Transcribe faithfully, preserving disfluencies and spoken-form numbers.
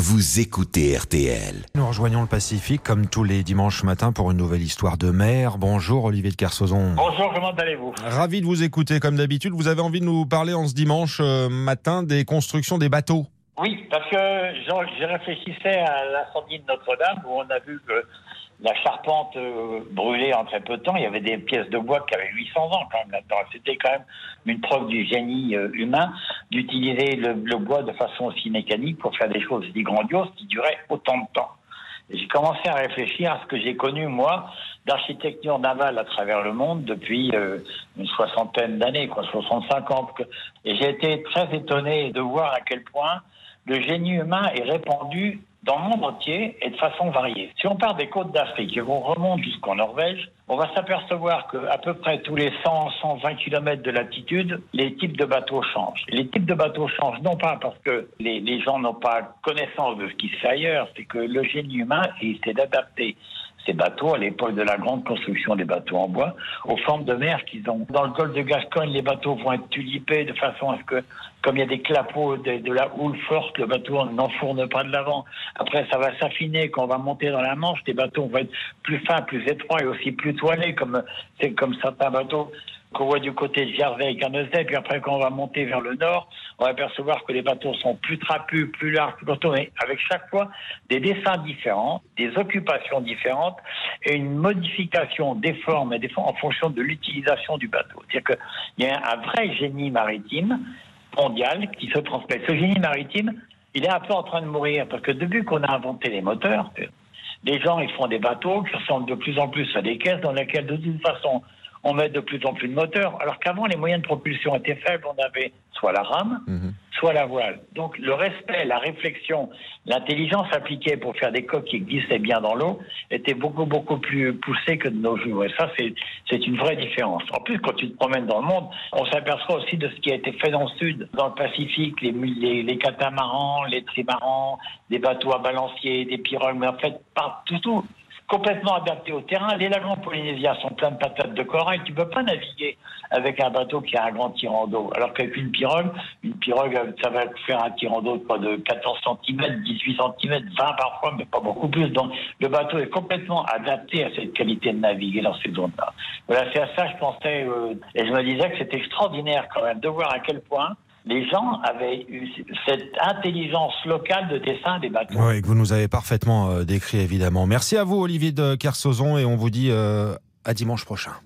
vous écoutez R T L. Nous rejoignons le Pacifique comme tous les dimanches matins pour une nouvelle histoire de mer. Bonjour Olivier de Kersauzon. Bonjour, comment allez-vous ? Ravi de vous écouter comme d'habitude. Vous avez envie de nous parler en ce dimanche euh, matin des constructions des bateaux. Oui, parce que genre, je réfléchissais à l'incendie de Notre-Dame où on a vu que la charpente euh, brûlait en très peu de temps. Il y avait des pièces de bois qui avaient huit cents ans quand même là-dedans. C'était quand même une preuve du génie euh, humain d'utiliser le, le bois de façon aussi mécanique pour faire des choses si grandioses qui duraient autant de temps. Et j'ai commencé à réfléchir à ce que j'ai connu, moi, d'architecture navale à travers le monde depuis euh, une soixantaine d'années, quoi, soixante-cinq ans. Et j'ai été très étonné de voir à quel point le génie humain est répandu dans le monde entier et de façon variée. Si on part des côtes d'Afrique et qu'on remonte jusqu'en Norvège, on va s'apercevoir qu'à peu près tous les cent à cent vingt kilomètres de latitude, les types de bateaux changent. Les types de bateaux changent non pas parce que les, les gens n'ont pas connaissance de ce qui se fait ailleurs, c'est que le génie humain essaie d'adapter ces bateaux, à l'époque de la grande construction des bateaux en bois, aux formes de mer qu'ils ont. Dans le golfe de Gascogne, les bateaux vont être tulipés de façon à ce que, comme il y a des clapots, de, de la houle forte, le bateau n'enfourne pas de l'avant. Après, ça va s'affiner quand on va monter dans la Manche. Les bateaux vont être plus fins, plus étroits et aussi plus toilés, comme, c'est comme certains bateaux qu'on voit du côté de Jersey et Guernesey. Puis après, quand on va monter vers le nord, on va apercevoir que les bateaux sont plus trapus, plus larges, plus costauds, mais avec chaque fois des dessins différents, des occupations différentes et une modification des formes et des formes en fonction de l'utilisation du bateau. C'est-à-dire qu'il y a un vrai génie maritime mondial qui se transmet. Ce génie maritime, il est un peu en train de mourir parce que depuis qu'on a inventé les moteurs, les gens ils font des bateaux qui ressemblent de plus en plus à des caisses dans lesquelles de toute façon on met de plus en plus de moteurs, alors qu'avant, les moyens de propulsion étaient faibles. On avait soit la rame, mmh. soit la voile. Donc, le respect, la réflexion, l'intelligence appliquée pour faire des coques qui glissaient bien dans l'eau était beaucoup, beaucoup plus poussée que de nos jours. Et ça, c'est, c'est une vraie différence. En plus, quand tu te promènes dans le monde, on s'aperçoit aussi de ce qui a été fait dans le Sud, dans le Pacifique, les, les, les catamarans, les trimarans, des bateaux à balancier, des pirogues, mais en fait, partout, tout. Complètement adapté au terrain. Les lagons polynésiens sont pleins de patates de corail. Tu ne peux pas naviguer avec un bateau qui a un grand tirant d'eau. Alors qu'avec une pirogue, une pirogue, ça va faire un tirant d'eau de, de quatorze centimètres, dix-huit centimètres, vingt parfois, mais pas beaucoup plus. Donc, le bateau est complètement adapté à cette qualité de naviguer dans ces zones-là. Voilà, c'est à ça que je pensais, euh, et je me disais que c'était extraordinaire quand même de voir à quel point les gens avaient eu cette intelligence locale de dessin des bateaux. Oui, que vous nous avez parfaitement euh, décrit, évidemment. Merci à vous, Olivier de Kersauzon, et on vous dit euh, à dimanche prochain.